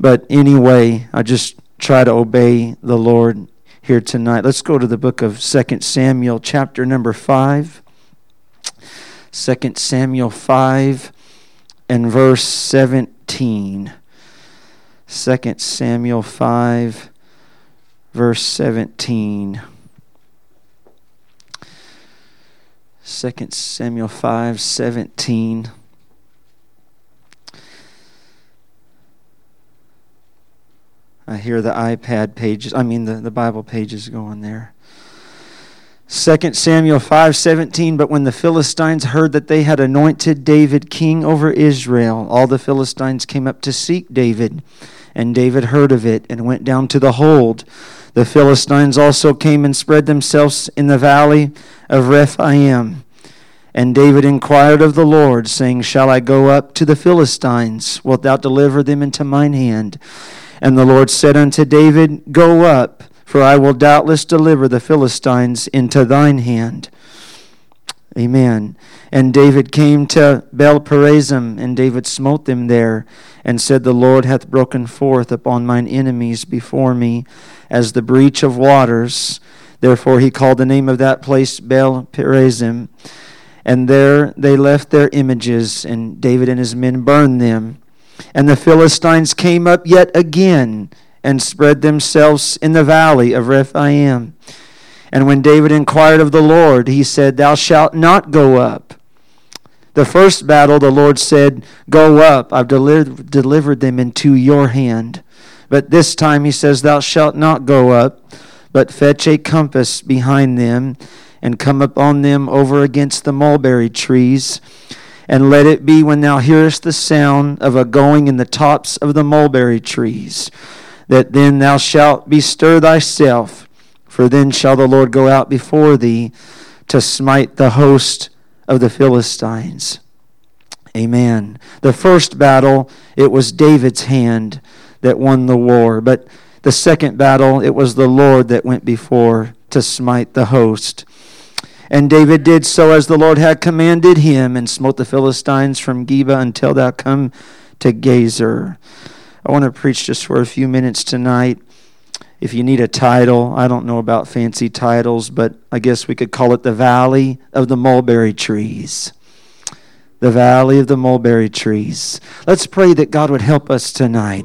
But anyway, I just try to obey the Lord here tonight. Let's go to the book of 2 Samuel, chapter number 5. 2 Samuel 5 and verse 17. 2 Samuel 5, verse 17. 2 Samuel 5, 17. I hear the iPad pages, the Bible pages going there. 2 Samuel 5:17, but when the Philistines heard that they had anointed David king over Israel, all the Philistines came up to seek David, and David heard of it and went down to the hold. The Philistines also came and spread themselves in the valley of Rephaim. And David inquired of the Lord, saying, Shall I go up to the Philistines? Wilt thou deliver them into mine hand? And the Lord said unto David, Go up, for I will doubtless deliver the Philistines into thine hand. Amen. And David came to Baal-perazim, and David smote them there, and said, The Lord hath broken forth upon mine enemies before me, as the breach of waters. Therefore he called the name of that place Baal-perazim. And there they left their images, and David and his men burned them. And the Philistines came up yet again, and spread themselves in the valley of Rephaim. And when David inquired of the Lord, he said, Thou shalt not go up. The first battle, the Lord said, Go up, I've delivered them into your hand. But this time he says, Thou shalt not go up, but fetch a compass behind them, and come upon them over against the mulberry trees. And let it be when thou hearest the sound of a going in the tops of the mulberry trees, that then thou shalt bestir thyself, for then shall the Lord go out before thee to smite the host of the Philistines. Amen. The first battle, it was David's hand that won the war. But the second battle, it was the Lord that went before to smite the host. And David did so as the Lord had commanded him, and smote the Philistines from Geba until thou come to Gezer. I want to preach just for a few minutes tonight. If you need a title, I don't know about fancy titles, but I guess we could call it the Valley of the Mulberry Trees. The Valley of the Mulberry Trees. Let's pray that God would help us tonight.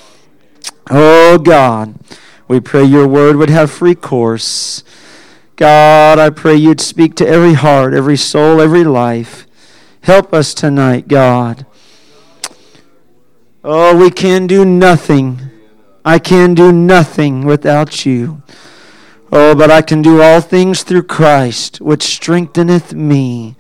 Oh God, we pray your word would have free course. God, I pray you'd speak to every heart, every soul, every life. Help us tonight, God. Oh, we can do nothing. I can do nothing without you. Oh, but I can do all things through Christ, which strengtheneth me.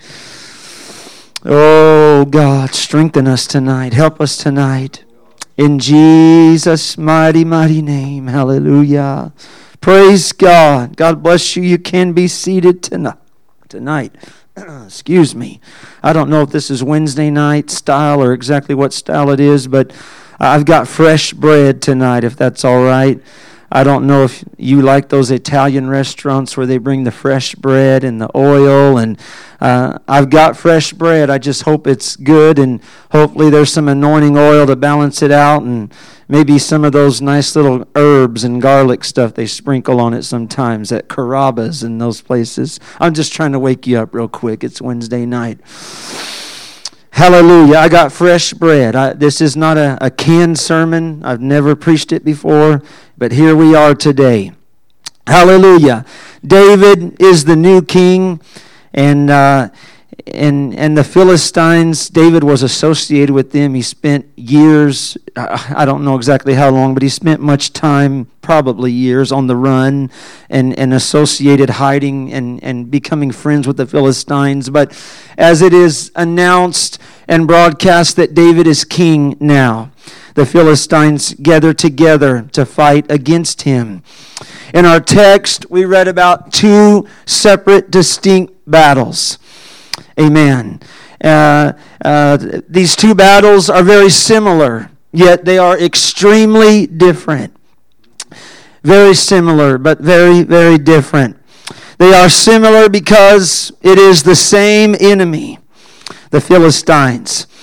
Oh, God, strengthen us tonight. Help us tonight. In Jesus' mighty, mighty name. Hallelujah. Praise God. God bless you. You can be seated tonight. Excuse me. I don't know if this is Wednesday night style or exactly what style it is, but I've got fresh bread tonight, if that's all right. I don't know if you like those Italian restaurants where they bring the fresh bread and the oil, and I've got fresh bread. I just hope it's good, and hopefully there's some anointing oil to balance it out, and maybe some of those nice little herbs and garlic stuff they sprinkle on it sometimes at Carrabba's and those places. I'm just trying to wake you up real quick. It's Wednesday night. Hallelujah. I got fresh bread. This is not a canned sermon. I've never preached it before, but here we are today. Hallelujah. David is the new king, and the Philistines, David was associated with them. He spent years, I don't know exactly how long, but he spent much time, probably years, on the run and associated hiding and becoming friends with the Philistines. But as it is announced and broadcast that David is king now, the Philistines gather together to fight against him. In our text, we read about two separate, distinct battles. Amen. These two battles are very similar, yet they are extremely different. Very similar, but very, very different. They are similar because it is the same enemy, the Philistines.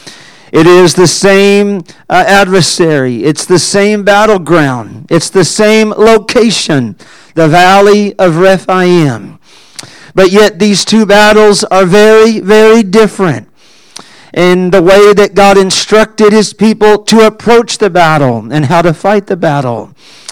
It is the same adversary. It's the same battleground. It's the same location, the valley of Rephaim. But yet these two battles are very, very different in the way that God instructed his people to approach the battle and how to fight the battle.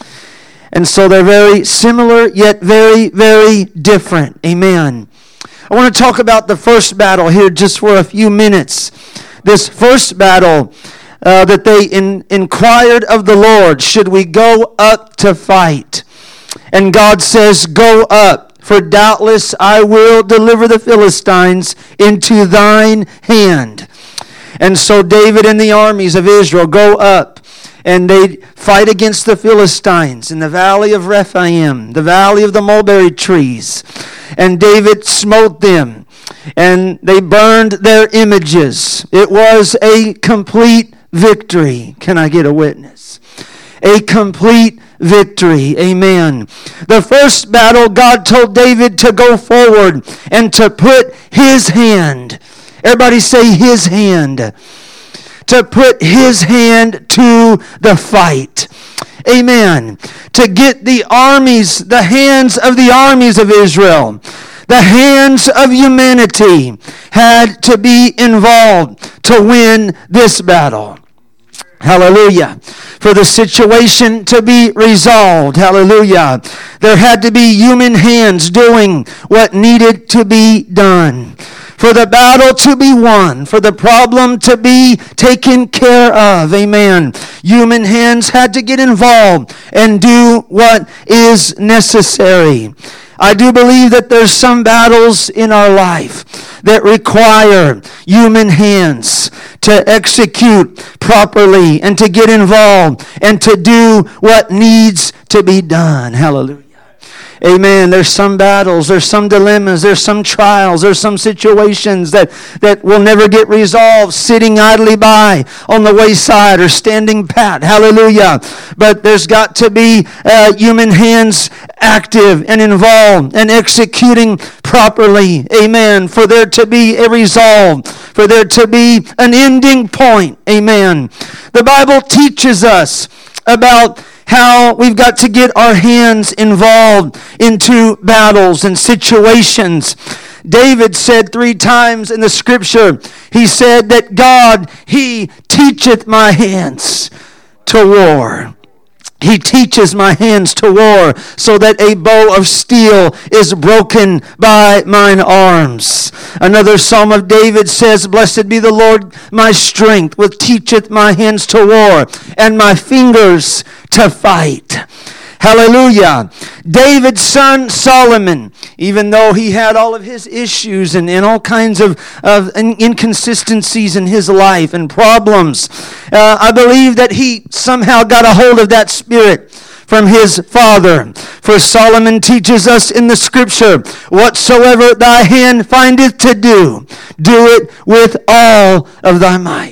And so they're very similar, yet very, very different. Amen. I want to talk about the first battle here just for a few minutes. This first battle that they inquired of the Lord, should we go up to fight? And God says, go up, for doubtless I will deliver the Philistines into thine hand. And so David and the armies of Israel go up, and they fight against the Philistines in the valley of Rephaim, the valley of the mulberry trees. And David smote them, and they burned their images. It was a complete victory. Can I get a witness? A complete victory. Amen. The first battle, God told David to go forward and to put his hand. Everybody say his hand. To put his hand to the fight. Amen. To get the armies, the hands of the armies of Israel, the hands of humanity had to be involved to win this battle. Hallelujah. For the situation to be resolved. Hallelujah. There had to be human hands doing what needed to be done. For the battle to be won, for the problem to be taken care of. Amen. Human hands had to get involved and do what is necessary. I do believe that there's some battles in our life that require human hands to execute properly and to get involved and to do what needs to be done. Hallelujah. Amen. There's some battles, there's some dilemmas, there's some trials, there's some situations that will never get resolved sitting idly by on the wayside or standing pat. Hallelujah. But there's got to be human hands active and involved and executing properly. Amen. For there to be a resolve, for there to be an ending point. Amen. The Bible teaches us about how we've got to get our hands involved into battles and situations. David said 3 times in the scripture, he said that God, he teacheth my hands to war. He teaches my hands to war, so that a bow of steel is broken by mine arms. Another Psalm of David says, blessed be the Lord my strength, which teacheth my hands to war, and my fingers to fight. Hallelujah. David's son Solomon, even though he had all of his issues and all kinds of inconsistencies in his life and problems, I believe that he somehow got a hold of that spirit from his father. For Solomon teaches us in the scripture, whatsoever thy hand findeth to do, do it with all of thy might.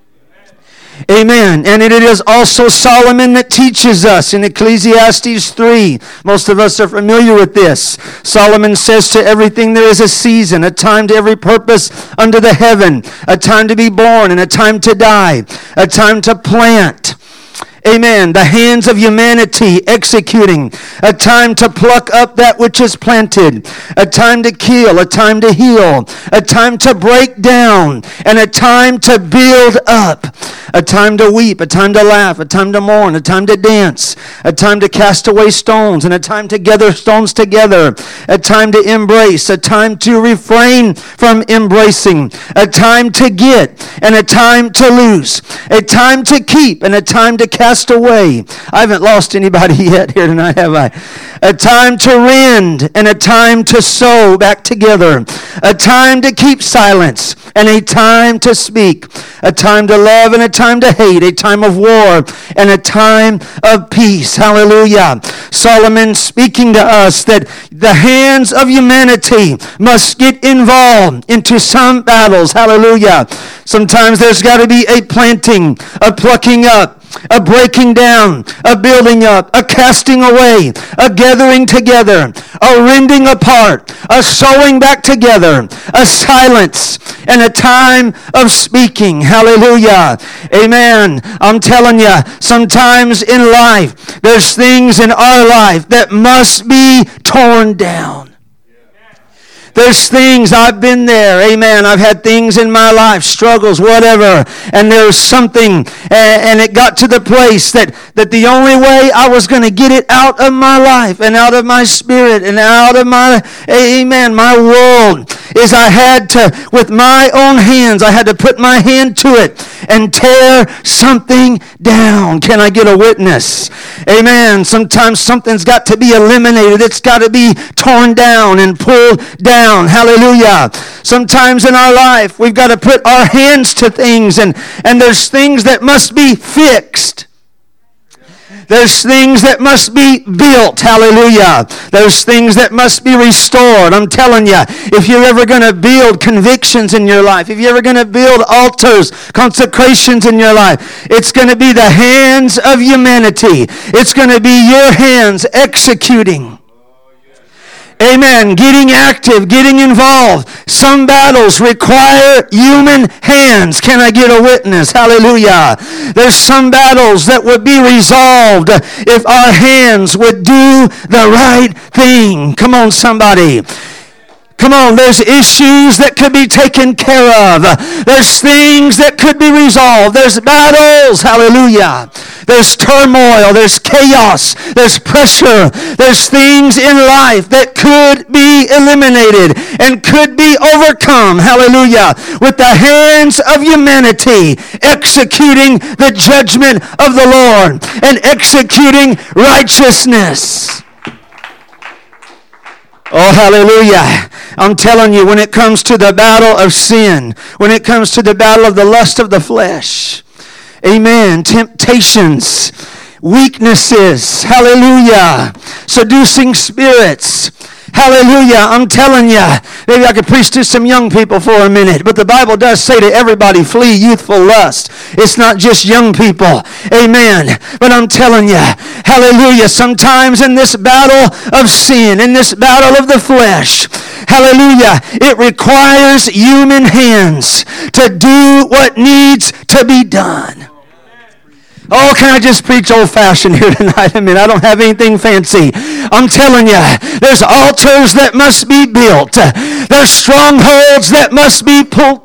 Amen. And it is also Solomon that teaches us in Ecclesiastes 3. Most of us are familiar with this. Solomon says, to everything there is a season, a time to every purpose under the heaven, a time to be born and a time to die, a time to plant. Amen. The hands of humanity executing. A time to pluck up that which is planted. A time to kill. A time to heal. A time to break down. And a time to build up. A time to weep. A time to laugh. A time to mourn. A time to dance. A time to cast away stones. And a time to gather stones together. A time to embrace. A time to refrain from embracing. A time to get. And a time to lose. A time to keep. And a time to cast away. I haven't lost anybody yet here tonight, have I? A time to rend and a time to sew back together. A time to keep silence and a time to speak. A time to love and a time to hate. A time of war and a time of peace. Hallelujah. Solomon speaking to us that the hands of humanity must get involved into some battles. Hallelujah. Sometimes there's got to be a planting, a plucking up, a breaking down, a building up, a casting away, a gathering together, a rending apart, a sewing back together, a silence, and a time of speaking. Hallelujah. Amen. I'm telling you, sometimes in life, there's things in our life that must be torn down. There's things, I've been there, amen. I've had things in my life, struggles, whatever, and there was something, and it got to the place that the only way I was going to get it out of my life and out of my spirit and out of my, amen, my world, is I had to, with my own hands, I had to put my hand to it and tear something down. Can I get a witness? Amen. Sometimes something's got to be eliminated. It's got to be torn down and pulled down. Hallelujah. Sometimes in our life, we've got to put our hands to things, and there's things that must be fixed. There's things that must be built. Hallelujah. There's things that must be restored. I'm telling you, if you're ever going to build convictions in your life, if you're ever going to build altars, consecrations in your life, it's going to be the hands of humanity. It's going to be your hands executing. Amen. Getting active, getting involved. Some battles require human hands. Can I get a witness? Hallelujah. There's some battles that would be resolved if our hands would do the right thing. Come on, somebody. Come on, there's issues that could be taken care of. There's things that could be resolved. There's battles. Hallelujah. There's turmoil. There's chaos. There's pressure. There's things in life that could be eliminated and could be overcome. Hallelujah. With the hands of humanity executing the judgment of the Lord and executing righteousness. Oh, hallelujah. I'm telling you, when it comes to the battle of sin, when it comes to the battle of the lust of the flesh, amen, temptations, weaknesses, hallelujah, seducing spirits, hallelujah, I'm telling you, maybe I could preach to some young people for a minute, but the Bible does say to everybody, flee youthful lust. It's not just young people, amen, but I'm telling you, hallelujah, sometimes in this battle of sin, in this battle of the flesh, hallelujah, it requires human hands to do what needs to be done. Oh, can I just preach old-fashioned here tonight? I mean, I don't have anything fancy. I'm telling you, there's altars that must be built. There's strongholds that must be pulled.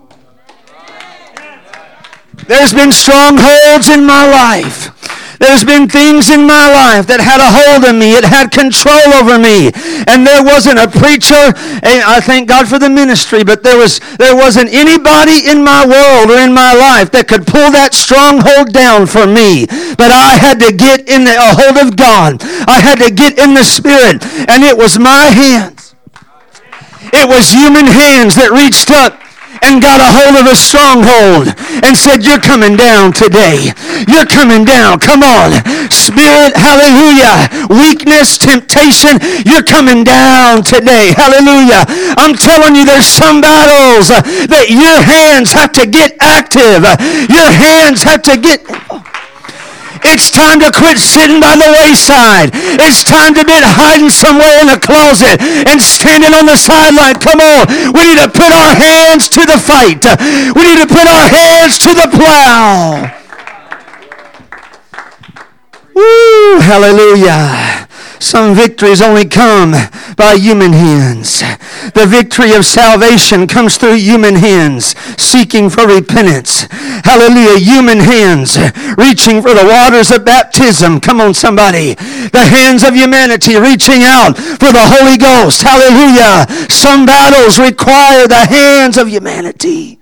There's been strongholds in my life. There's been things in my life that had a hold of me. It had control over me. And there wasn't a preacher, and I thank God for the ministry, but there wasn't anybody in my world or in my life that could pull that stronghold down for me. But I had to get in a hold of God. I had to get in the Spirit, and it was my hands. It was human hands that reached up and got a hold of a stronghold and said, you're coming down today. You're coming down. Come on. Spirit, hallelujah. Weakness, temptation, you're coming down today. Hallelujah. I'm telling you, there's some battles that your hands have to get active. Your hands have to get... It's time to quit sitting by the wayside. It's time to be hiding somewhere in a closet and standing on the sideline. Come on. We need to put our hands to the fight. We need to put our hands to the plow. Woo, hallelujah. Some victories only come by human hands. The victory of salvation comes through human hands seeking for repentance. Hallelujah. Human hands reaching for the waters of baptism. Come on, somebody. The hands of humanity reaching out for the Holy Ghost. Hallelujah. Some battles require the hands of humanity.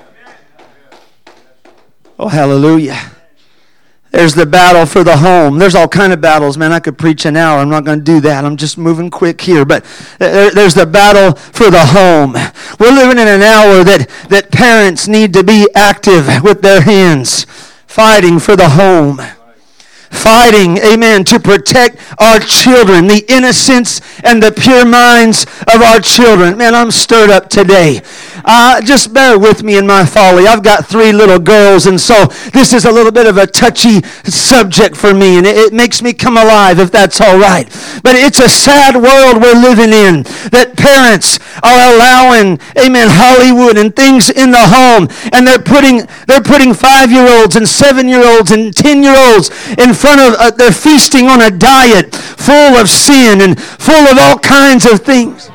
Oh, hallelujah. There's the battle for the home. There's all kind of battles, man. I could preach an hour. I'm not going to do that. I'm just moving quick here. But there's the battle for the home. We're living in an hour that parents need to be active with their hands, fighting for the home. fighting, amen, to protect our children, the innocence and the pure minds of our children. Man, I'm stirred up today. Just bear with me in my folly. I've got 3 little girls, and so this is a little bit of a touchy subject for me, and it makes me come alive, if that's all right. But it's a sad world we're living in, that parents are allowing, amen, Hollywood and things in the home, and they're putting 5-year-olds and 7-year-olds and 10-year-olds in front of, they're feasting on a diet full of sin and full of all kinds of things.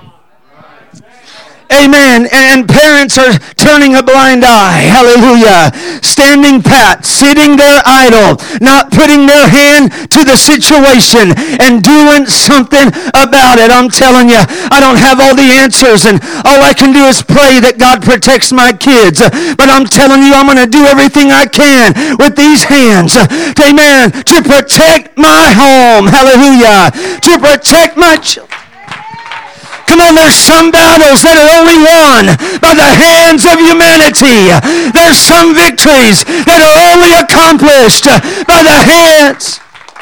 Amen. And parents are turning a blind eye. Hallelujah. Standing pat, sitting there idle, not putting their hand to the situation and doing something about it. I'm telling you, I don't have all the answers, and all I can do is pray that God protects my kids. But I'm telling you, I'm going to do everything I can with these hands. Amen. To protect my home. Hallelujah. To protect my children. Come on, there's some battles that are only won by the hands of humanity. There's some victories that are only accomplished by the hands.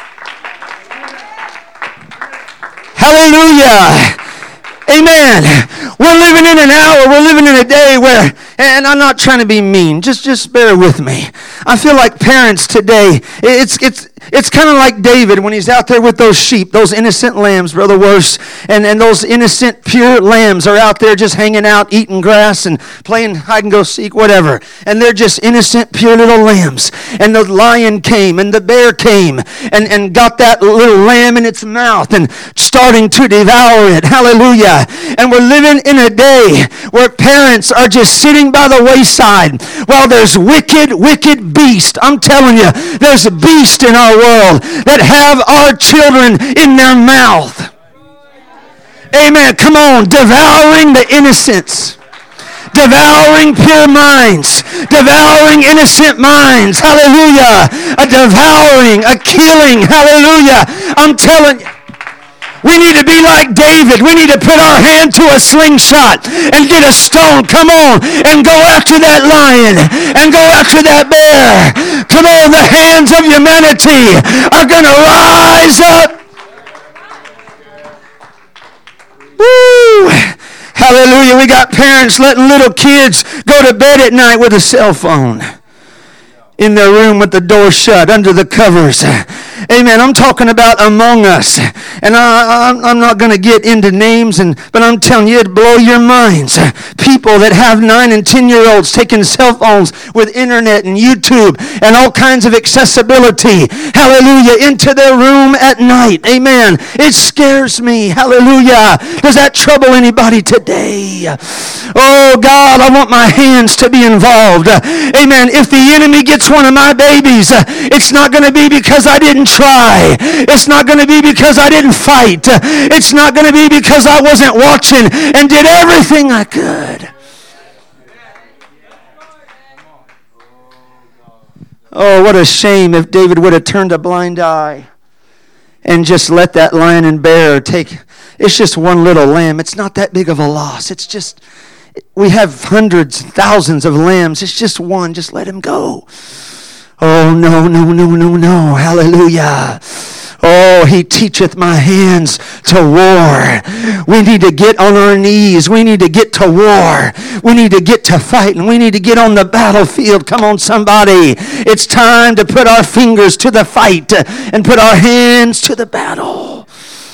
Hallelujah. Amen. We're living in an hour, we're living in a day where, and I'm not trying to be mean, just bear with me. I feel like parents today, it's kind of like David when he's out there with those sheep, those innocent lambs, Brother Worse, and those innocent, pure lambs are out there just hanging out, eating grass and playing hide and go seek, whatever. And they're just innocent, pure little lambs. And the lion came and the bear came and got that little lamb in its mouth and starting to devour it. Hallelujah. And we're living in a day where parents are just sitting by the wayside while there's wicked beast. I'm telling you, there's a beast in our world that have our children in their mouth. Amen. Come on. Devouring the innocents. Devouring pure minds. Devouring innocent minds. Hallelujah. A devouring, a killing. Hallelujah. I'm telling you. We need to be like David. We need to put our hand to a slingshot and get a stone. Come on and go after that lion and go after that bear. Come on, the hands of humanity are going to rise up. Woo! Hallelujah. We got parents letting little kids go to bed at night with a cell phone in their room with the door shut, under the covers. Amen. I'm talking about among us. And I'm not going to get into names, but I'm telling you, it'd blow your minds. People that have 9 and 10-year-olds taking cell phones with internet and YouTube and all kinds of accessibility, hallelujah, into their room at night. Amen. It scares me. Hallelujah. Does that trouble anybody today? Oh, God, I want my hands to be involved. Amen. If the enemy gets one of my babies, it's not going to be because I didn't try. It's not going to be because I didn't fight. It's not going to be because I wasn't watching and did everything I could. Oh, what a shame if David would have turned a blind eye and just let that lion and bear take. It's just one little lamb. It's not that big of a loss. It's just, we have hundreds, thousands of lambs. It's just one. Just let him go. Oh, no. Hallelujah. Oh, he teacheth my hands to war. We need to get on our knees. We need to get to war. We need to get to fighting. We need to get on the battlefield. Come on, somebody. It's time to put our fingers to the fight and put our hands to the battle.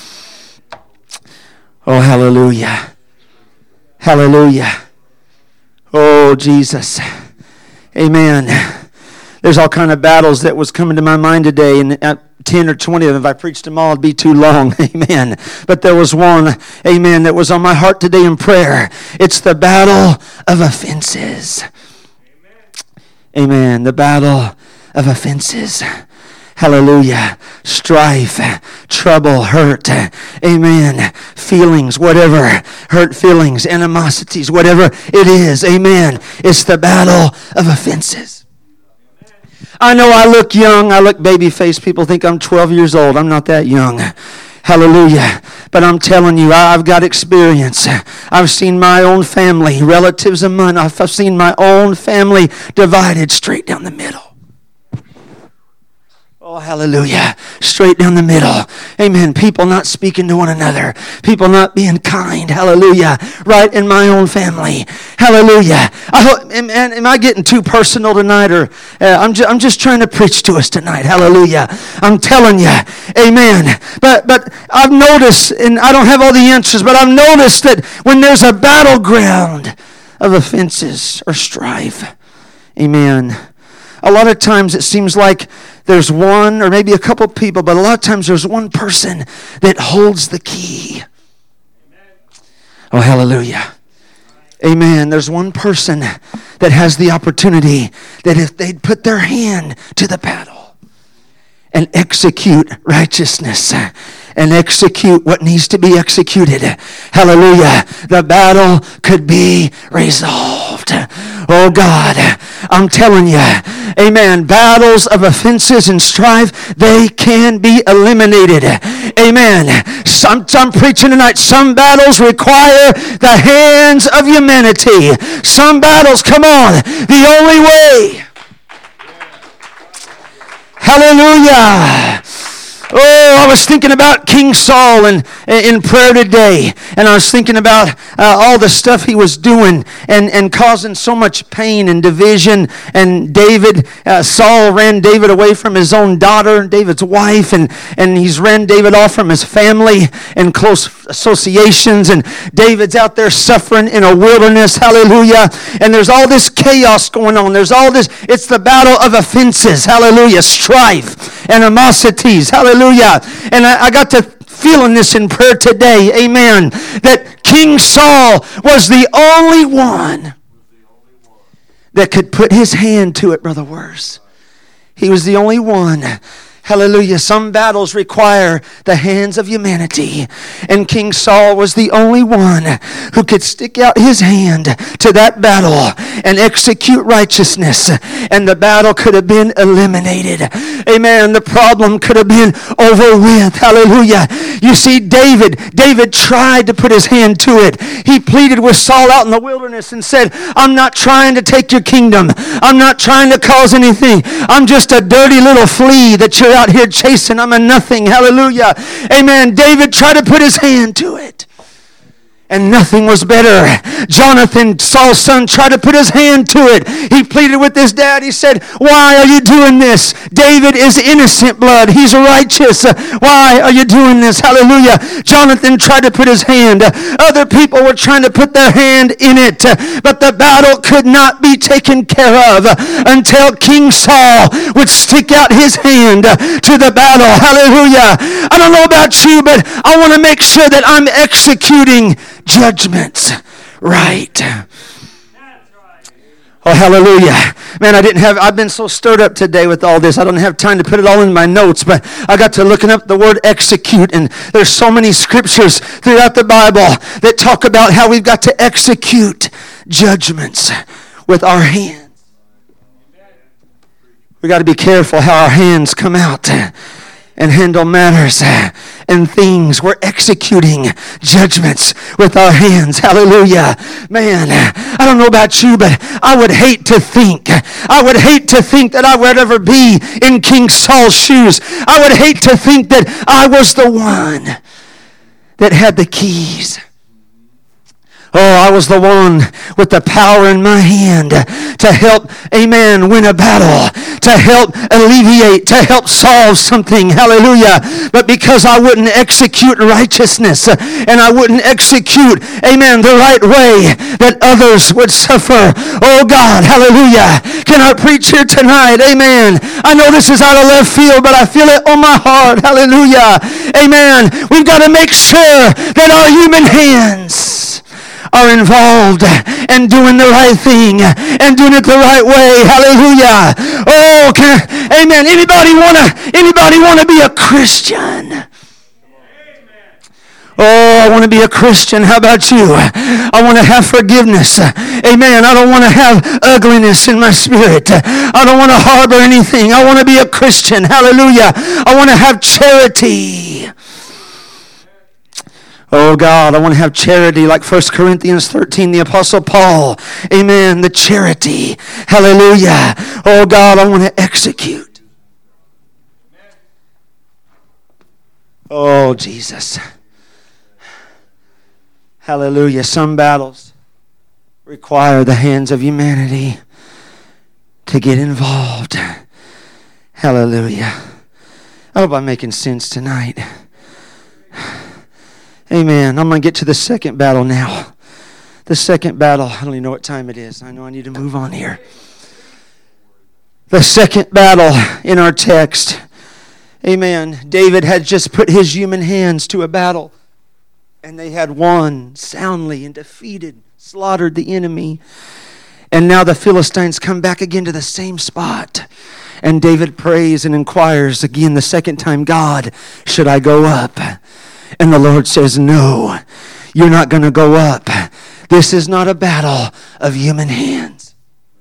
Oh, hallelujah. Hallelujah. Oh, Jesus. Amen. There's all kind of battles that was coming to my mind today, and 10 or 20 of them, if I preached them all, it'd be too long. Amen. But there was one, amen, that was on my heart today in prayer. It's the battle of offenses. Amen. The battle of offenses. Hallelujah. Strife, trouble, hurt. Amen. Feelings, whatever. Hurt feelings, animosities, whatever it is. Amen. It's the battle of offenses. I know I look young. I look baby-faced. People think I'm 12 years old. I'm not that young. Hallelujah. But I'm telling you, I've got experience. I've seen my own family, relatives of mine. I've seen my own family divided straight down the middle. Oh, hallelujah. straight down the middle. Amen. People not speaking to one another. People not being kind. Hallelujah. Right in my own family. Hallelujah. Am I getting too personal tonight? Or I'm just trying to preach to us tonight. Hallelujah. I'm telling you. Amen. But I've noticed, and I don't have all the answers, but I've noticed that when there's a battleground of offenses or strife, amen, a lot of times it seems like there's one or maybe a couple people, but a lot of times there's one person that holds the key. Oh, hallelujah. Amen. There's one person that has the opportunity that if they'd put their hand to the battle and execute righteousness and execute what needs to be executed, hallelujah, the battle could be resolved. Oh God, I'm telling you, amen, battles of offenses and strife, they can be eliminated. Amen. I'm preaching tonight. Some battles require the hands of humanity. Some battles, come on, the only way. Hallelujah. Oh, I was thinking about King Saul in prayer today, and I was thinking about all the stuff he was doing and causing so much pain and division. And Saul ran David away from his own daughter, David's wife, and he's ran David off from his family and close associations. And David's out there suffering in a wilderness, hallelujah. And there's all this chaos going on. There's all this, it's the battle of offenses, hallelujah, strife, animosities, hallelujah. And I got to feeling this in prayer today, amen, that King Saul was the only one that could put his hand to it, Brother Wurs. He was the only one. Hallelujah. Some battles require the hands of humanity. And King Saul was the only one who could stick out his hand to that battle and execute righteousness. And the battle could have been eliminated. Amen. The problem could have been over with. Hallelujah. You see, David tried to put his hand to it. He pleaded with Saul out in the wilderness and said, I'm not trying to take your kingdom. I'm not trying to cause anything. I'm just a dirty little flea that you're out here chasing. I'm a nothing. Hallelujah. Amen. David tried to put his hand to it, and nothing was better. Jonathan, Saul's son, tried to put his hand to it. He pleaded with his dad. He said, why are you doing this? David is innocent blood. He's righteous. Why are you doing this? Hallelujah. Jonathan tried to put his hand. Other people were trying to put their hand in it. But the battle could not be taken care of until King Saul would stick out his hand to the battle. Hallelujah. I don't know about you, but I want to make sure that I'm executing judgments right. Oh, hallelujah. Man, I've been so stirred up today with all this. I don't have time to put it all in my notes, but I got to looking up the word execute, and there's so many scriptures throughout the Bible that talk about how we've got to execute judgments with our hands. We got to be careful how our hands come out and handle matters and things. We're executing judgments with our hands. Hallelujah. Man, I don't know about you, but I would hate to think that I would ever be in King Saul's shoes. I would hate to think that I was the one that had the keys. Oh, I was the one with the power in my hand to help, amen, win a battle, to help alleviate, to help solve something. Hallelujah. But because I wouldn't execute righteousness and I wouldn't execute, amen, the right way, that others would suffer. Oh God, hallelujah. Can I preach here tonight? Amen. I know this is out of left field, but I feel it on my heart. Hallelujah. Amen. We've got to make sure that our human hands are involved and doing the right thing and doing it the right way. Hallelujah. Oh, amen. Anybody want to be a Christian? Oh, I want to be a Christian. How about you? I want to have forgiveness. Amen. I don't want to have ugliness in my spirit. I don't want to harbor anything. I want to be a Christian. Hallelujah. I want to have charity. Oh God, I want to have charity like 1 Corinthians 13, the Apostle Paul. Amen. The charity. Hallelujah. Oh God, I want to execute. Oh, Jesus. Hallelujah. Some battles require the hands of humanity to get involved. Hallelujah. I hope I'm making sense tonight. Amen. I'm going to get to the second battle now. The second battle. I don't even know what time it is. I know I need to move on here. The second battle in our text. Amen. David had just put his human hands to a battle, and they had won soundly and defeated, slaughtered the enemy. And now the Philistines come back again to the same spot. And David prays and inquires again the second time, God, should I go up? And the Lord says, no, you're not going to go up. This is not a battle of human hands.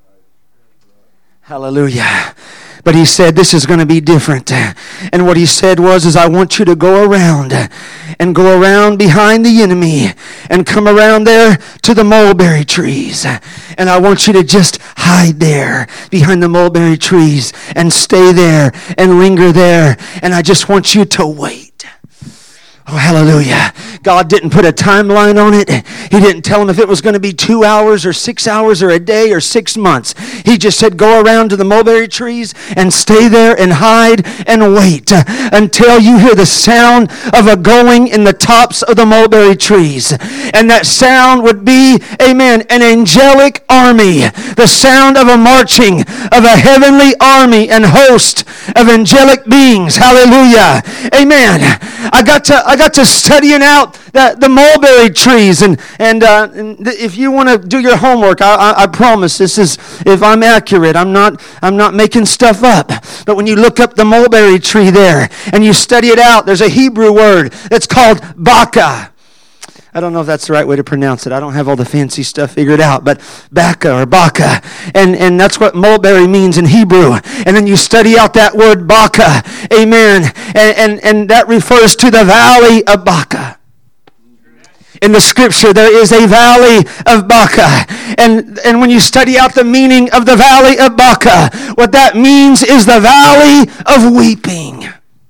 Hallelujah. But he said, this is going to be different. And what he said was, I want you to go around and go around behind the enemy and come around there to the mulberry trees. And I want you to just hide there behind the mulberry trees and stay there and linger there. And I just want you to wait. Oh, hallelujah. God didn't put a timeline on it. He didn't tell him if it was going to be 2 hours or 6 hours or a day or 6 months. He just said, go around to the mulberry trees and stay there and hide and wait until you hear the sound of a going in the tops of the mulberry trees. And that sound would be, amen, an angelic army. The sound of a marching of a heavenly army and host of angelic beings. Hallelujah. Amen. I got to studying out the mulberry trees, and if you want to do your homework, I promise this is, if I'm accurate, I'm not making stuff up. But when you look up the mulberry tree there and you study it out, there's a Hebrew word that's called baka. I don't know if that's the right way to pronounce it. I don't have all the fancy stuff figured out, but baka or baka. And that's what mulberry means in Hebrew. And then you study out that word baka. Amen. And that refers to the valley of Baka. In the scripture, there is a valley of Baka. And when you study out the meaning of the valley of Baka, what that means is the valley of weeping.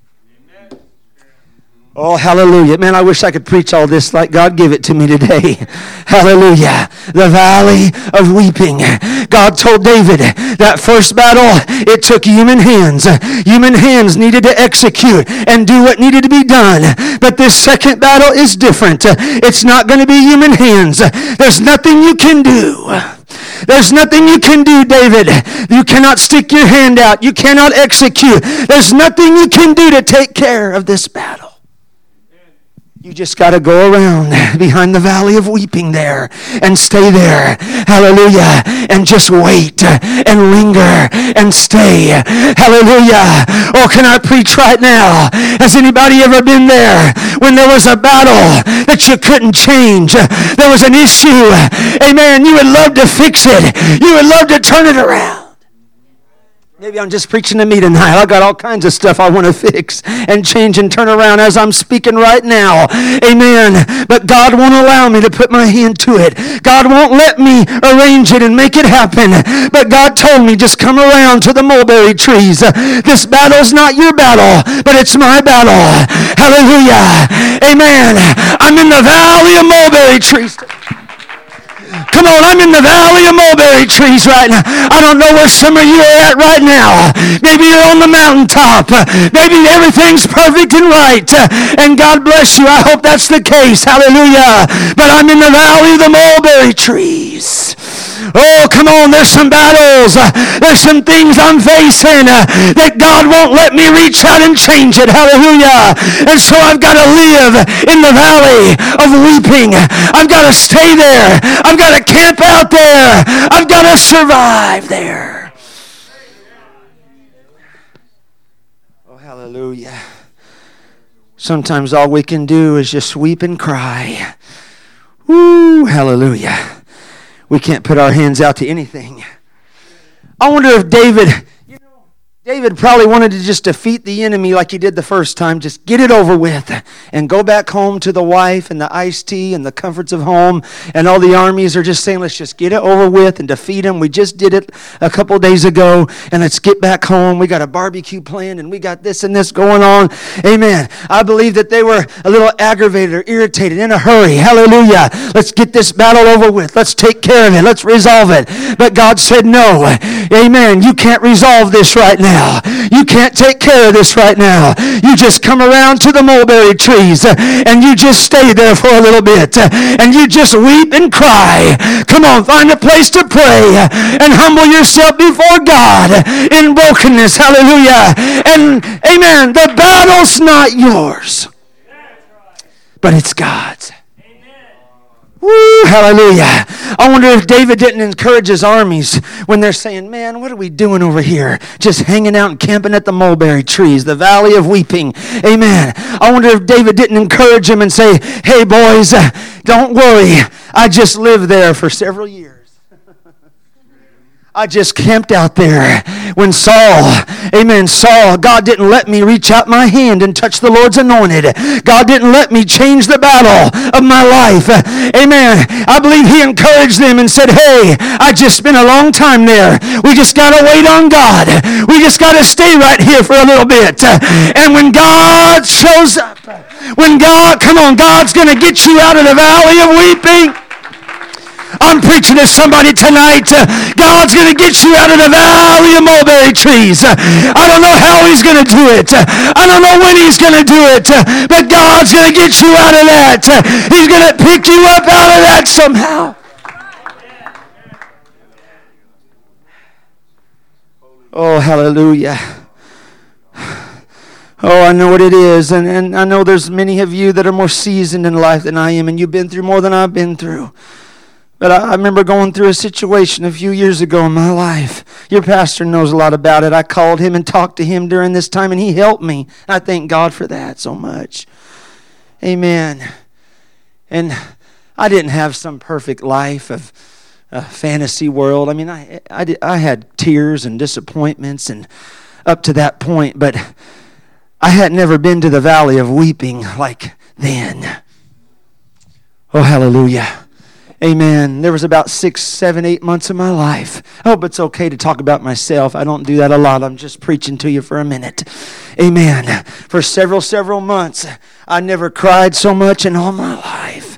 Oh, hallelujah. Man, I wish I could preach all this like God gave it to me today. Hallelujah. The valley of weeping. God told David that first battle, it took human hands. Human hands needed to execute and do what needed to be done. But this second battle is different. It's not going to be human hands. There's nothing you can do. There's nothing you can do, David. You cannot stick your hand out. You cannot execute. There's nothing you can do to take care of this battle. You just got to go around behind the valley of weeping there and stay there. Hallelujah. And just wait and linger and stay. Hallelujah. Oh, can I preach right now? Has anybody ever been there when there was a battle that you couldn't change? There was an issue. Amen. You would love to fix it. You would love to turn it around. Maybe I'm just preaching to me tonight. I got all kinds of stuff I want to fix and change and turn around as I'm speaking right now. Amen. But God won't allow me to put my hand to it. God won't let me arrange it and make it happen. But God told me, just come around to the mulberry trees. This battle's not your battle, but it's my battle. Hallelujah. Amen. I'm in the valley of mulberry trees. Come on, I'm in the valley of mulberry trees right now. I don't know where some of you are at right now. Maybe you're on the mountaintop. Maybe everything's perfect and right. And God bless you. I hope that's the case. Hallelujah. But I'm in the valley of the mulberry trees. Oh, come on, there's some battles. There's some things I'm facing that God won't let me reach out and change it. Hallelujah. And so I've got to live in the valley of weeping. I've got to stay there. I've got to camp out there. I've got to survive there. Oh, hallelujah. Sometimes all we can do is just weep and cry. Woo, hallelujah. We can't put our hands out to anything. I wonder if David, David probably wanted to just defeat the enemy like he did the first time. Just get it over with and go back home to the wife and the iced tea and the comforts of home. And all the armies are just saying, let's just get it over with and defeat him. We just did it a couple days ago, and let's get back home. We got a barbecue planned, and we got this and this going on. Amen. I believe that they were a little aggravated or irritated, in a hurry. Hallelujah. Let's get this battle over with. Let's take care of it. Let's resolve it. But God said, no. Amen. You can't resolve this right now. You can't take care of this right now. You just come around to the mulberry trees and you just stay there for a little bit and you just weep and cry. Come on, find a place to pray and humble yourself before God in brokenness. Hallelujah. And amen, the battle's not yours, but it's God's. Woo, hallelujah. I wonder if David didn't encourage his armies when they're saying, man, what are we doing over here? Just hanging out and camping at the mulberry trees, the valley of weeping. Amen. I wonder if David didn't encourage them and say, hey, boys, don't worry. I just lived there for several years. I just camped out there when Saul, God didn't let me reach out my hand and touch the Lord's anointed. God didn't let me change the battle of my life. Amen. I believe he encouraged them and said, hey, I just spent a long time there. We just got to wait on God. We just got to stay right here for a little bit. And when God shows up, God's going to get you out of the valley of weeping. I'm preaching to somebody tonight. God's going to get you out of the valley of mulberry trees. I don't know how he's going to do it. I don't know when he's going to do it. But God's going to get you out of that. He's going to pick you up out of that somehow. Oh, hallelujah. Oh, I know what it is. And I know there's many of you that are more seasoned in life than I am. And you've been through more than I've been through. But I remember going through a situation a few years ago in my life. Your pastor knows a lot about it. I called him and talked to him during this time, and he helped me. I thank God for that so much. Amen. And I didn't have some perfect life of a fantasy world. I mean, I had tears and disappointments and up to that point, but I had never been to the valley of weeping like then. Oh, hallelujah. Amen. There was about 6, 7, 8 months of my life. I hope it's okay to talk about myself. I don't do that a lot. I'm just preaching to you for a minute. Amen. For several months, I never cried so much in all my life.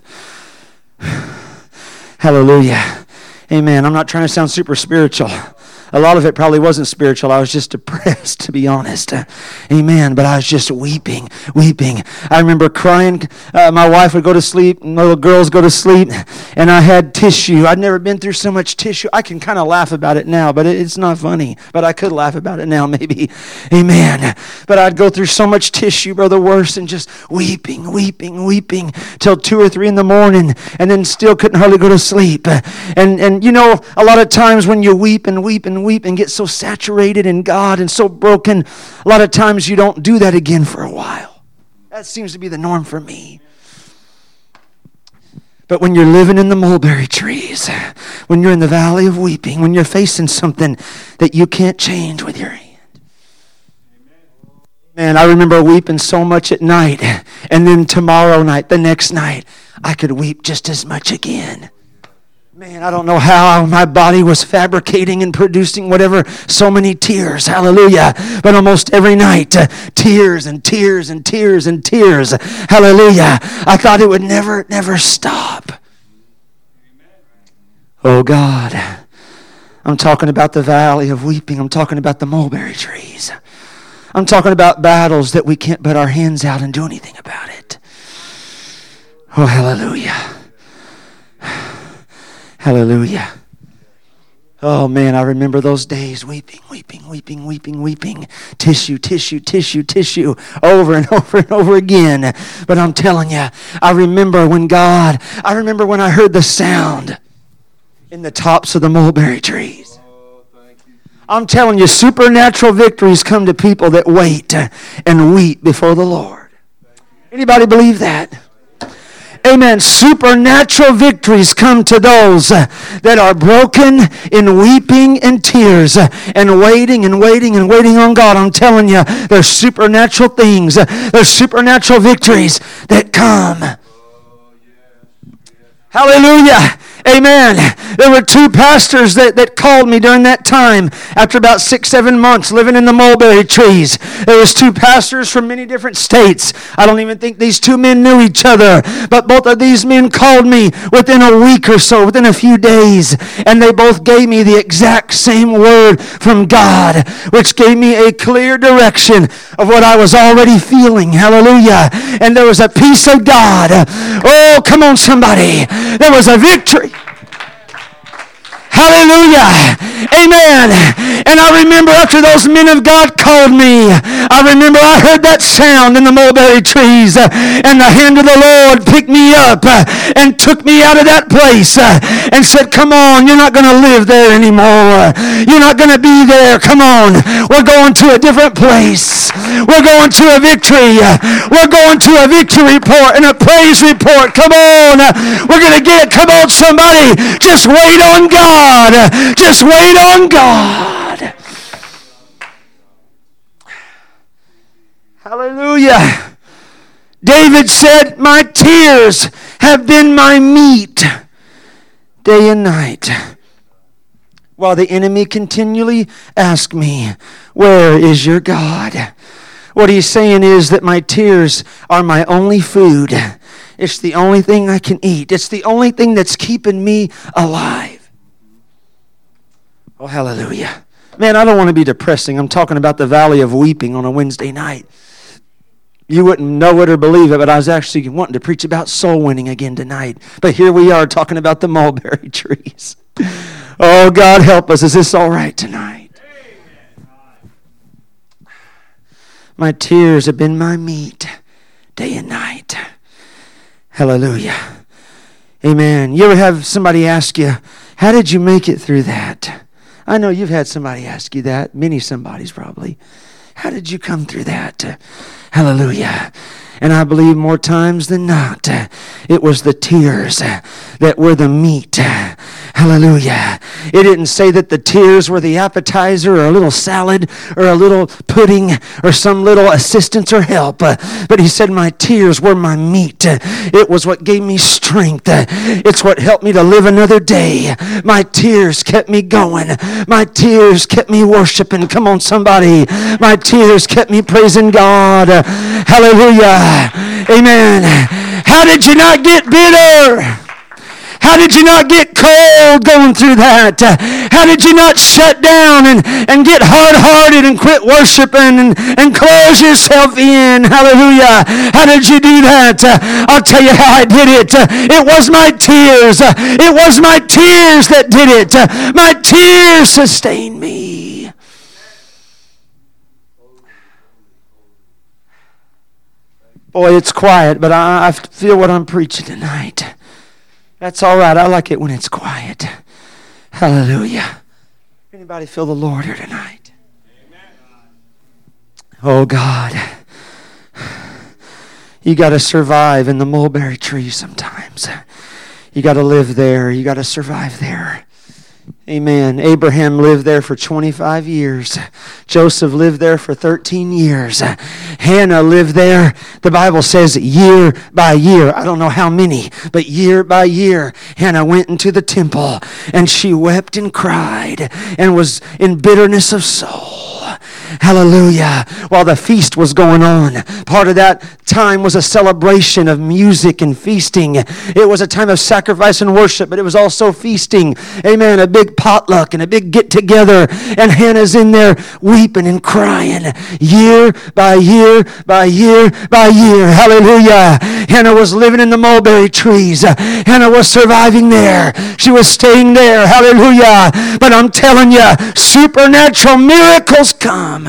Hallelujah. Amen. I'm not trying to sound super spiritual. A lot of it probably wasn't spiritual. I was just depressed, to be honest. Amen. But I was just weeping. I remember crying. My wife would go to sleep, and little girls go to sleep, and I had tissue. I'd never been through so much tissue. I can kind of laugh about it now, but it's not funny. But I could laugh about it now, maybe. Amen. But I'd go through so much tissue, Brother Worse, and just weeping till 2 or 3 in the morning, and then still couldn't hardly go to sleep. And you know, a lot of times when you weep and get so saturated in God and so broken, a lot of times you don't do that again for a while. That seems to be the norm for me. But when you're living in the mulberry trees, when you're in the valley of weeping, when you're facing something that you can't change with your hand. Man, I remember weeping so much at night, and then tomorrow night, the next night, I could weep just as much again. Man, I don't know how my body was fabricating and producing whatever, so many tears. Hallelujah. But almost every night, tears and tears and tears and tears. Hallelujah. I thought it would never stop. Oh, God. I'm talking about the valley of weeping. I'm talking about the mulberry trees. I'm talking about battles that we can't put our hands out and do anything about it. Oh, hallelujah. Hallelujah. Oh, man, I remember those days weeping. Tissue, over and over again. But I'm telling you, I remember when I heard the sound in the tops of the mulberry trees. I'm telling you, supernatural victories come to people that wait and weep before the Lord. Anybody believe that? Amen. Supernatural victories come to those that are broken in weeping and tears and waiting and waiting and waiting on God. I'm telling you, there's supernatural things. There's supernatural victories that come. Hallelujah. Amen. There were two pastors that called me during that time after about 6-7 months living in the mulberry trees. There was two pastors from many different states. I don't even think these two men knew each other, but both of these men called me within a week or so, within a few days, and they both gave me the exact same word from God, which gave me a clear direction of what I was already feeling. Hallelujah. And there was a peace of God. Oh, come on, somebody. There was a victory. Hallelujah. Amen. And I remember after those men of God called me, I remember I heard that sound in the mulberry trees, and the hand of the Lord picked me up and took me out of that place and said, come on, you're not going to live there anymore. You're not going to be there. Come on. We're going to a different place. We're going to a victory. We're going to a victory report and a praise report. Come on. We're going to get it. Come on, somebody. Just wait on God. Just wait on God. Hallelujah. David said, my tears have been my meat day and night, while the enemy continually asks me, where is your God? What he's saying is that my tears are my only food. It's the only thing I can eat. It's the only thing that's keeping me alive. Oh, hallelujah. Man, I don't want to be depressing. I'm talking about the valley of weeping on a Wednesday night. You wouldn't know it or believe it, but I was actually wanting to preach about soul winning again tonight. But here we are talking about the mulberry trees. Oh, God help us. Is this all right tonight? My tears have been my meat day and night. Hallelujah. Amen. You ever have somebody ask you, how did you make it through that? I know you've had somebody ask you that. Many somebody's probably. How did you come through that? Hallelujah. And I believe more times than not, it was the tears that were the meat. Hallelujah. It didn't say that the tears were the appetizer or a little salad or a little pudding or some little assistance or help. But he said my tears were my meat. It was what gave me strength. It's what helped me to live another day. My tears kept me going. My tears kept me worshiping. Come on, somebody. My tears kept me praising God. Hallelujah. Amen. How did you not get bitter? How did you not get cold going through that? How did you not shut down and get hard-hearted and quit worshiping and close yourself in? Hallelujah. How did you do that? I'll tell you how I did it. It was my tears. It was my tears that did it. My tears sustained me. Boy, it's quiet, but I feel what I'm preaching tonight. That's all right. I like it when it's quiet. Hallelujah. Anybody feel the Lord here tonight? Oh, God. You got to survive in the mulberry tree sometimes. You got to live there. You got to survive there. Amen. Abraham lived there for 25 years. Joseph lived there for 13 years. Hannah lived there, the Bible says, year by year. I don't know how many, but year by year, Hannah went into the temple and she wept and cried and was in bitterness of soul. Hallelujah. While the feast was going on. Part of that time was a celebration of music and feasting. It was a time of sacrifice and worship, but it was also feasting. Amen. A big potluck and a big get together. And Hannah's in there weeping and crying year by year by year by year. Hallelujah. Hannah was living in the mulberry trees. Hannah was surviving there. She was staying there. Hallelujah. But I'm telling you, supernatural miracles come.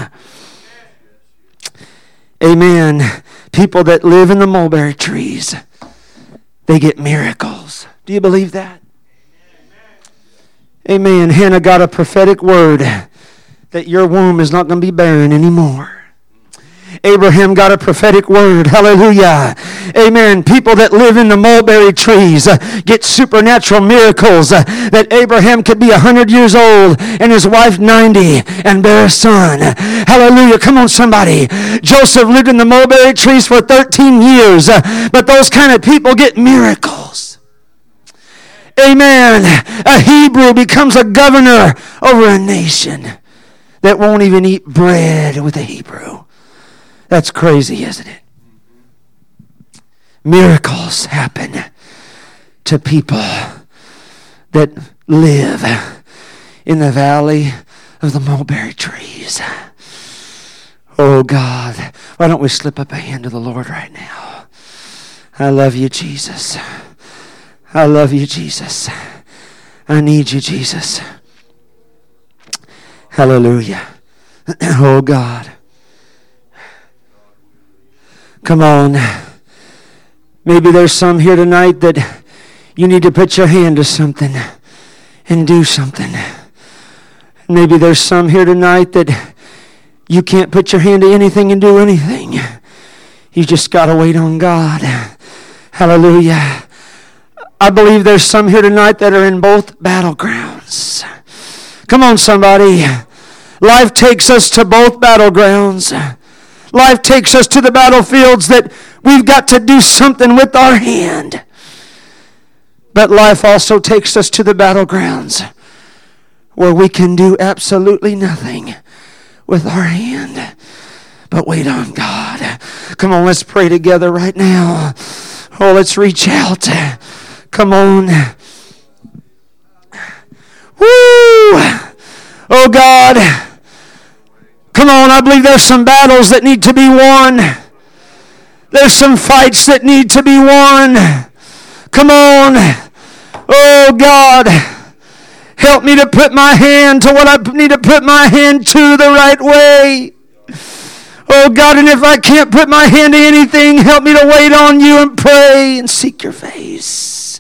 Amen. People that live in the mulberry trees, they get miracles. Do you believe that? Amen. Hannah got a prophetic word that your womb is not going to be barren anymore. Abraham got a prophetic word. Hallelujah. Amen. People that live in the mulberry trees get supernatural miracles. That Abraham could be 100 years old and his wife 90 and bear a son. Hallelujah. Come on, somebody. Joseph lived in the mulberry trees for 13 years. But those kind of people get miracles. Amen. A Hebrew becomes a governor over a nation that won't even eat bread with a Hebrew. That's crazy, isn't it? Miracles happen to people that live in the valley of the mulberry trees. Oh God, why don't we slip up a hand to the Lord right now? I love you, Jesus. I love you, Jesus. I need you, Jesus. Hallelujah. Oh God. Come on. Maybe there's some here tonight that you need to put your hand to something and do something. Maybe there's some here tonight that you can't put your hand to anything and do anything. You just got to wait on God. Hallelujah. I believe there's some here tonight that are in both battlegrounds. Come on, somebody. Life takes us to both battlegrounds. Life takes us to the battlefields that we've got to do something with our hand. But life also takes us to the battlegrounds where we can do absolutely nothing with our hand. But wait on God. Come on, let's pray together right now. Oh, let's reach out. Come on. Woo! Oh God. Come on, I believe there's some battles that need to be won. There's some fights that need to be won. Come on. Oh God. Help me to put my hand to what I need to put my hand to the right way. Oh God, and if I can't put my hand to anything, help me to wait on you and pray and seek your face.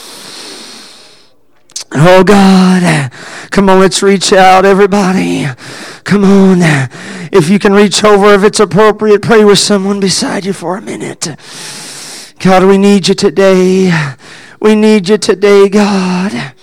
Oh God. Come on, let's reach out, everybody. Come on. If you can reach over, if it's appropriate, pray with someone beside you for a minute. God, we need you today. We need you today, God.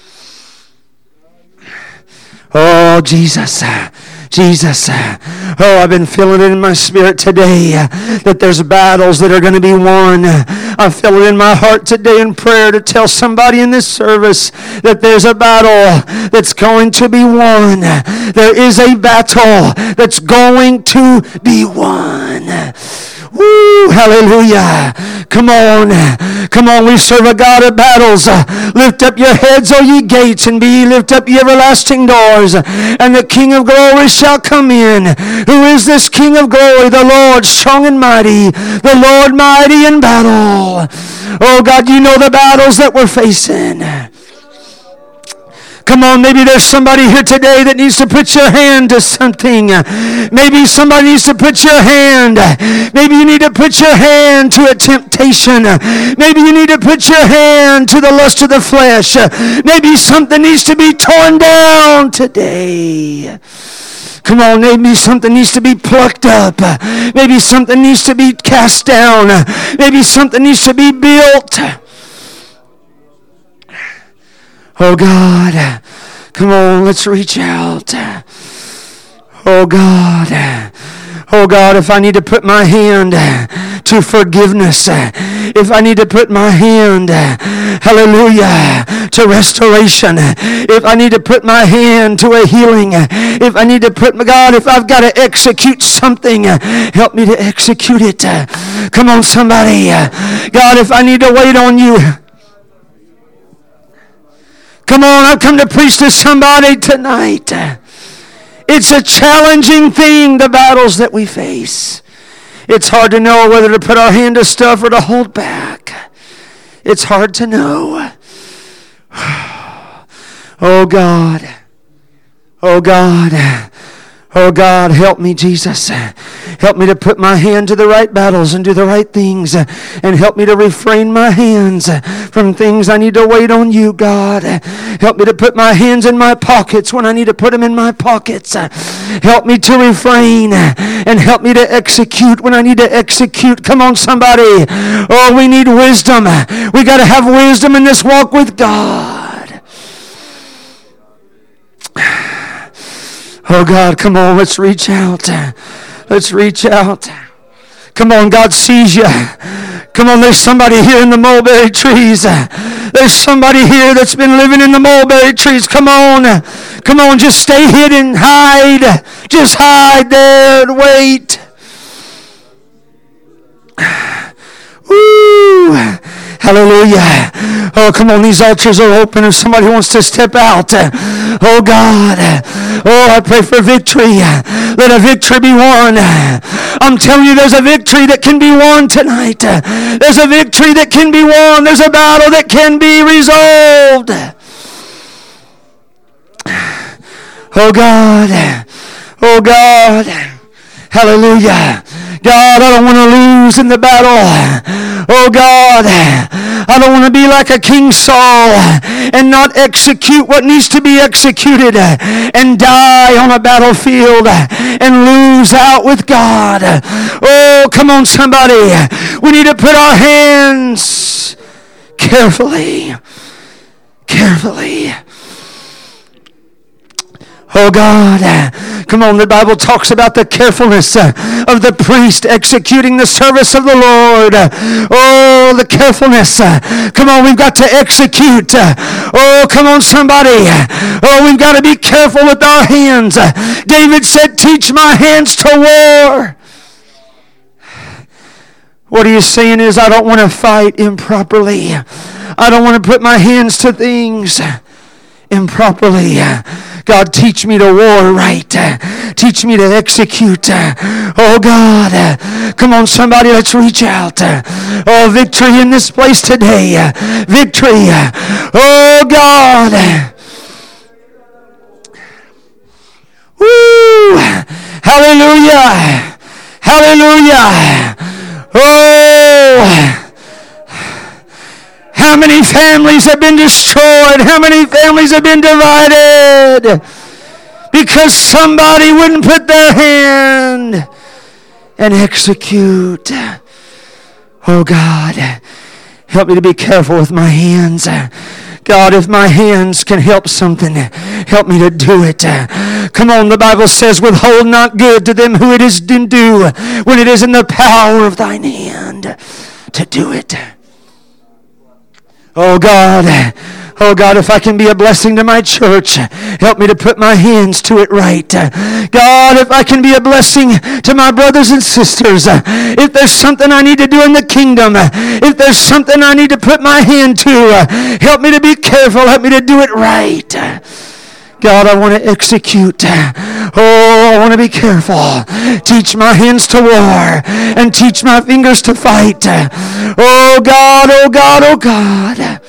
Oh, Jesus. Jesus. Oh, I've been feeling it in my spirit today that there's battles that are going to be won. I feel it in my heart today in prayer to tell somebody in this service that there's a battle that's going to be won. There is a battle that's going to be won. Woo, hallelujah. Come on. Come on, we serve a God of battles. Lift up your heads, O ye gates, and be ye lift up ye everlasting doors, and the King of glory shall come in. Who is this King of glory? The Lord strong and mighty, the Lord mighty in battle. Oh God, you know the battles that we're facing. Come on, maybe there's somebody here today that needs to put your hand to something. Maybe somebody needs to put your hand. Maybe you need to put your hand to a temptation. Maybe you need to put your hand to the lust of the flesh. Maybe something needs to be torn down today. Come on, maybe something needs to be plucked up. Maybe something needs to be cast down. Maybe something needs to be built. Oh God, come on, let's reach out. Oh God. Oh God, if I need to put my hand to forgiveness, if I need to put my hand, hallelujah, to restoration, if I need to put my hand to a healing, if I need to put, God, if I've got to execute something, help me to execute it. Come on, somebody. God, if I need to wait on you, come on, I've come to preach to somebody tonight. It's a challenging thing, the battles that we face. It's hard to know whether to put our hand to stuff or to hold back. It's hard to know. Oh God. Oh God. Oh God, help me, Jesus. Help me to put my hand to the right battles and do the right things. And help me to refrain my hands from things I need to wait on you, God. Help me to put my hands in my pockets when I need to put them in my pockets. Help me to refrain and help me to execute when I need to execute. Come on, somebody. Oh, we need wisdom. We got to have wisdom in this walk with God. Oh God, come on, let's reach out. Let's reach out. Come on, God sees you. Come on, there's somebody here in the mulberry trees. There's somebody here that's been living in the mulberry trees. Come on. Come on, just stay hidden. Hide. Just hide there and wait. Woo! Hallelujah. Oh, come on, these altars are open if somebody wants to step out. Oh, God. Oh, I pray for victory. Let a victory be won. I'm telling you, there's a victory that can be won tonight. There's a victory that can be won. There's a battle that can be resolved. Oh, God. Oh, God. Hallelujah. God, I don't want to lose in the battle. Oh, God, I don't want to be like a King Saul and not execute what needs to be executed and die on a battlefield and lose out with God. Oh, come on, somebody. We need to put our hands carefully. Oh God, come on, the Bible talks about the carefulness of the priest executing the service of the Lord. Oh, the carefulness. Come on, we've got to execute. Oh, come on, somebody. Oh, we've got to be careful with our hands. David said, teach my hands to war. What he is saying is, I don't want to fight improperly. I don't want to put my hands to things improperly. God, teach me to war right. Teach me to execute. Oh, God. Come on, somebody, let's reach out. Oh, victory in this place today. Victory. Oh, God. Woo! Hallelujah. Hallelujah. Oh! How many families have been destroyed? How many families have been divided? Because somebody wouldn't put their hand and execute. Oh God, help me to be careful with my hands. God, if my hands can help something, help me to do it. Come on, the Bible says, withhold not good to them who it is due when it is in the power of thine hand to do it. Oh God, if I can be a blessing to my church, help me to put my hands to it right. God, if I can be a blessing to my brothers and sisters, if there's something I need to do in the kingdom, if there's something I need to put my hand to, help me to be careful, help me to do it right. God, I want to execute. Oh, I want to be careful. Teach my hands to war and teach my fingers to fight. Oh, God, oh, God, oh, God.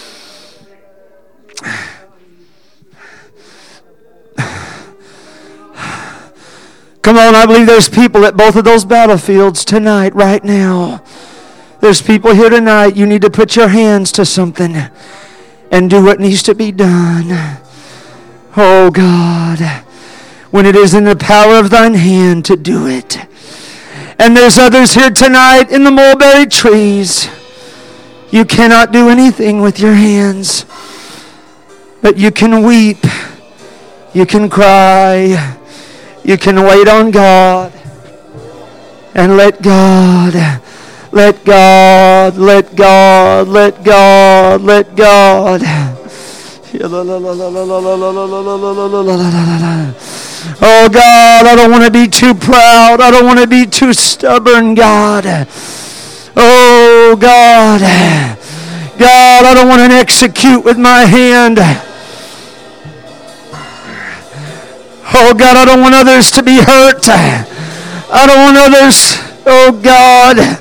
Come on, I believe there's people at both of those battlefields tonight, right now. There's people here tonight. You need to put your hands to something and do what needs to be done. Oh God, when it is in the power of thine hand to do it. And there's others here tonight in the mulberry trees. You cannot do anything with your hands, but you can weep, you can cry, you can wait on God, and let God, let God, let God, let God, let God. Oh God, I don't want to be too proud. I don't want to be too stubborn, God. Oh God. God, I don't want to execute with my hand. Oh God, I don't want others to be hurt. I don't want others, oh God.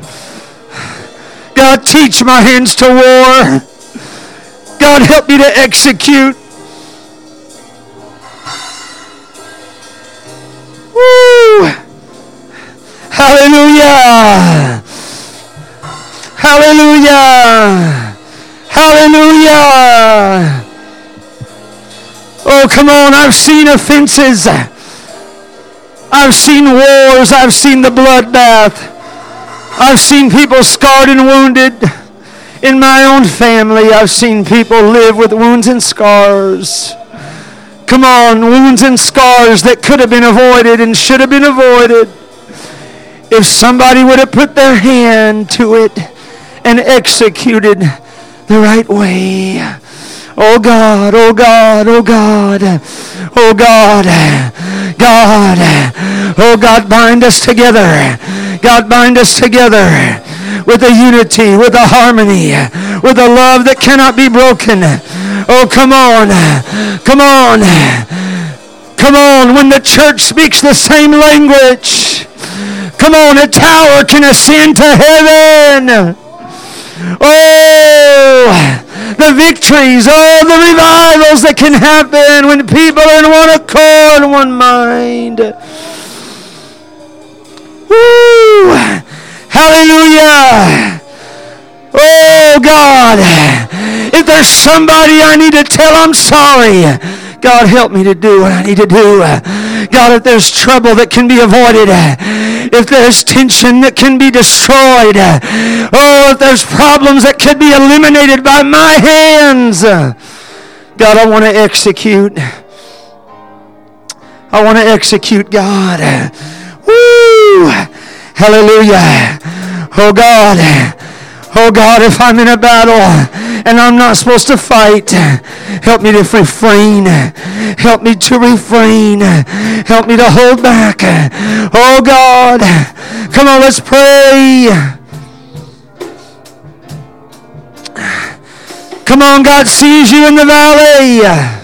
God, teach my hands to war. God, help me to execute. Hallelujah. Hallelujah. Hallelujah. Oh, come on. I've seen offenses. I've seen wars. I've seen the bloodbath. I've seen people scarred and wounded. In my own family, I've seen people live with wounds and scars. Come on, wounds and scars that could have been avoided and should have been avoided if somebody would have put their hand to it and executed the right way. Oh God, oh God, oh God, oh God, God, oh God, bind us together. God, bind us together with a unity, with a harmony, with a love that cannot be broken. Oh, come on, come on, come on. When the church speaks the same language, come on, a tower can ascend to heaven. Oh, the victories, oh, the revivals that can happen when people are in one accord, one mind. Woo! Hallelujah! Oh, God, if there's somebody I need to tell I'm sorry, God, help me to do what I need to do. God, if there's trouble that can be avoided, if there's tension that can be destroyed, oh, if there's problems that could be eliminated by my hands, God, I want to execute. I want to execute, God. Woo! Hallelujah. Oh, God. Oh, God, if I'm in a battle and I'm not supposed to fight, help me to refrain. Help me to refrain. Help me to hold back. Oh, God. Come on, let's pray. Come on, God sees you in the valley.